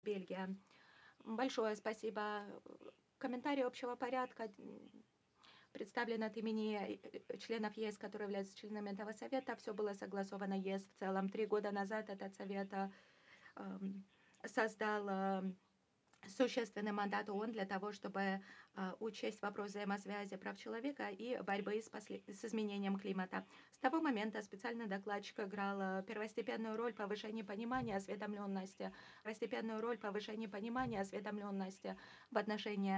Бельгия. Большое спасибо. Комментарий общего порядка представлен от имени членов ЕС, которые являются членами этого совета. Все было согласовано ЕС в целом. 3 года назад этот совет создал существенный мандат ООН для того, чтобы учесть вопрос взаимосвязи прав человека и борьбы с изменением климата. С того момента специальный докладчик играл первостепенную роль в повышении понимания, осведомленности в отношении